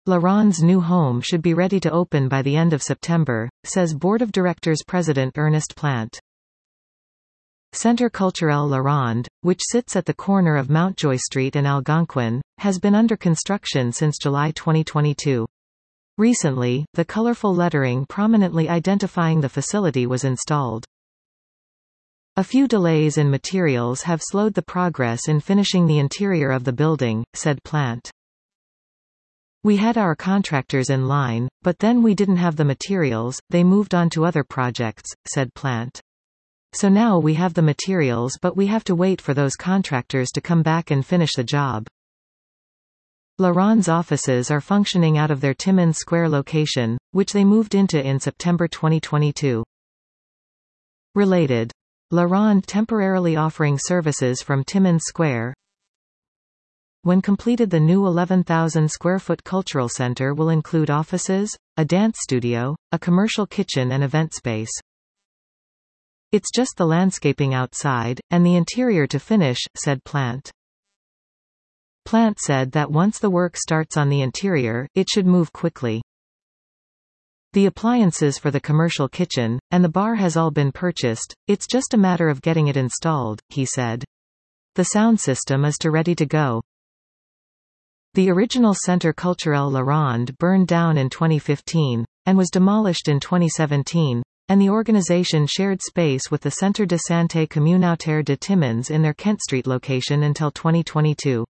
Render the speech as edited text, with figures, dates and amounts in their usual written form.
La Ronde's new home should be ready to open by the end of September, says Board of Directors President Ernest Plant. Centre Culturel La Ronde, which sits at the corner of Mountjoy Street and Algonquin, has been under construction since July 2022. Recently, the colorful lettering prominently identifying the facility was installed. A few delays in materials have slowed the progress in finishing the interior of the building, said Plant. We had our contractors in line, but then we didn't have the materials, they moved on to other projects, said Plant. So now we have the materials but we have to wait for those contractors to come back and finish the job. La Ronde's offices are functioning out of their Timmins Square location, which they moved into in September 2022. Related. La Ronde temporarily offering services from Timmins Square. When completed, the new 11,000 square foot cultural center will include offices, a dance studio, a commercial kitchen and event space. It's just the landscaping outside, and the interior to finish, said Plant. Plant said that once the work starts on the interior, it should move quickly. The appliances for the commercial kitchen, and the bar has all been purchased, it's just a matter of getting it installed, he said. The sound system is ready to go. The original Centre Culturel La Ronde burned down in 2015, and was demolished in 2017, and the organization shared space with the Centre de Santé Communautaire de Timmins in their Kent Street location until 2022.